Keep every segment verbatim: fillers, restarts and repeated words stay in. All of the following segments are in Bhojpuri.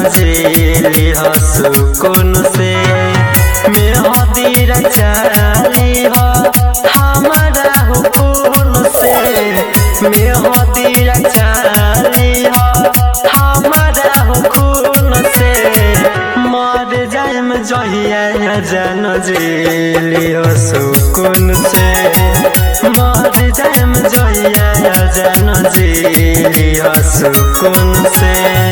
जेली हो सुकून से मेहदी रचाली हो हमारा हुकून से मेहदी रचाली हो हमारा हुकून से मर जाएम जहिया जान जेली हो सुकून से मर जाएम जहिया जान जेली हो सुकून से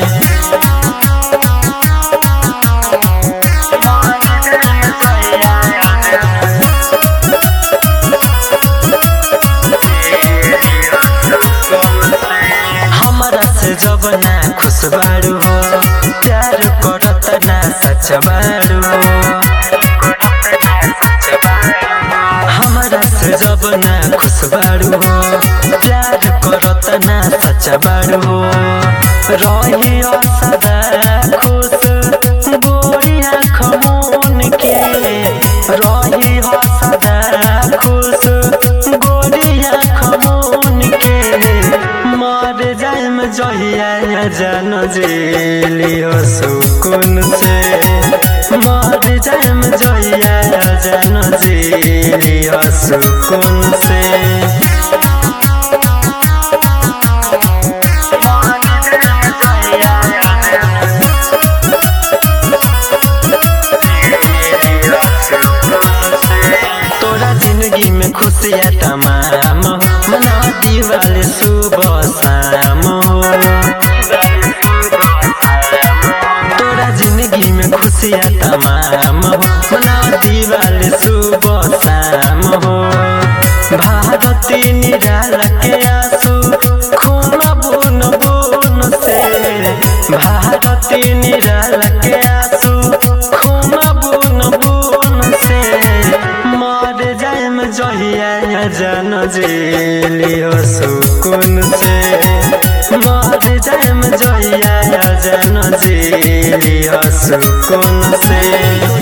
जब ना खुश बारू हो प्यार करत ना सच बारू हो हमारा से जब ना खुश बारू हो प्यार करत ना सच बारू हो रही सदा खुश गोरी आँख मून के रही सदा खुश गोरी आँख मून के मर जाएम जहिया जान जेली हो सुकून से मर जाएम जहिया जान जेली हो सुकून से तोरा जिंदगी में खुशियाँ तमाम मना दिवाली सुबह शाम तोरा जिंदगी में खुशियाँ तमाम मना दिवाली सुबह शाम हो भारती निराला के आंसू खून बुन बुन से भारती निराला के आंसू खून बुन बुन से मर जाएम जहिया जान जेली हो सुकून से मर जाएम जहिया जान जेली हो सुकून से।